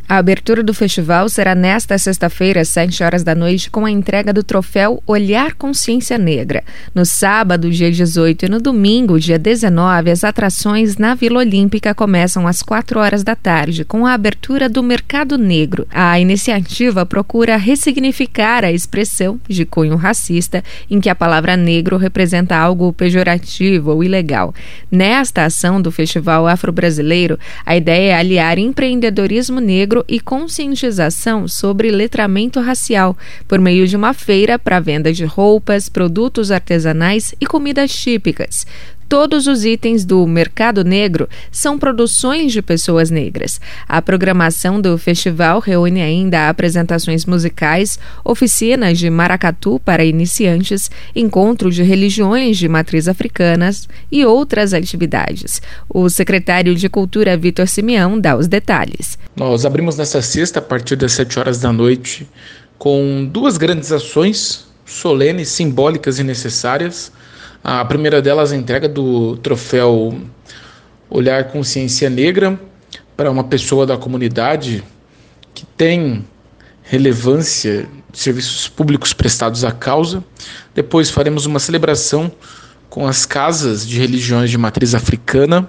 A abertura do festival será nesta sexta-feira, às 7 horas da noite, com a entrega do troféu Olhar Consciência Negra. No sábado, dia 18, e no domingo, dia 19, as atrações na Vila Olímpica começam às 4 horas da tarde, com a abertura do Mercado Negro. A iniciativa procura ressignificar a expressão de cunho racista, em que a palavra negro representa algo pejorativo ou ilegal. Nesta ação do Festival Afro-Brasileiro, a ideia é aliar empreendedorismo negro e conscientização sobre letramento racial, por meio de uma feira para venda de roupas, produtos artesanais e comidas típicas. Todos os itens do Mercado Negro são produções de pessoas negras. A programação do festival reúne ainda apresentações musicais, oficinas de maracatu para iniciantes, encontro de religiões de matriz africanas e outras atividades. O secretário de Cultura, Vitor Simeão, dá os detalhes. Nós abrimos nesta sexta, a partir das 7 horas da noite, com 2 grandes ações solenes, simbólicas e necessárias. A primeira delas é a entrega do troféu Olhar Consciência Negra para uma pessoa da comunidade que tem relevância de serviços públicos prestados à causa. Depois faremos uma celebração com as casas de religiões de matriz africana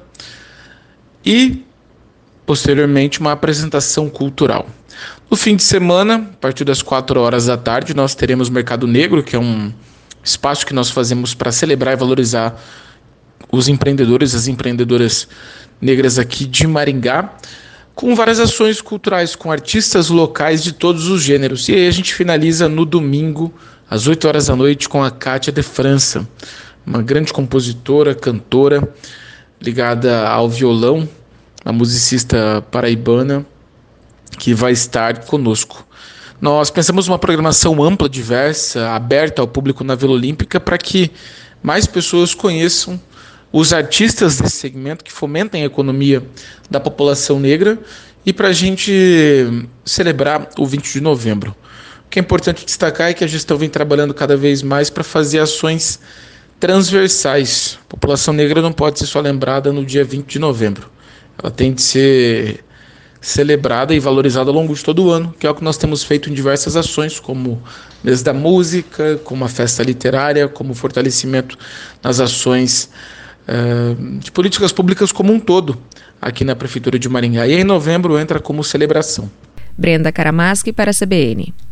e, posteriormente, uma apresentação cultural. No fim de semana, a partir das 4 horas da tarde, nós teremos Mercado Negro, que é um espaço que nós fazemos para celebrar e valorizar os empreendedores, as empreendedoras negras aqui de Maringá, com várias ações culturais, com artistas locais de todos os gêneros. E aí a gente finaliza no domingo, às 8 horas da noite, com a Kátia de França, uma grande compositora, cantora, ligada ao violão, uma musicista paraibana, que vai estar conosco. Nós pensamos uma programação ampla, diversa, aberta ao público na Vila Olímpica para que mais pessoas conheçam os artistas desse segmento que fomentem a economia da população negra e para a gente celebrar o 20 de novembro. O que é importante destacar é que a gestão vem trabalhando cada vez mais para fazer ações transversais. A população negra não pode ser só lembrada no dia 20 de novembro. Ela tem de ser celebrada e valorizada ao longo de todo o ano, que é o que nós temos feito em diversas ações, como mês da música, como a festa literária, como o fortalecimento nas ações de políticas públicas como um todo, aqui na Prefeitura de Maringá. E em novembro entra como celebração. Brenda Karamaschi para a CBN.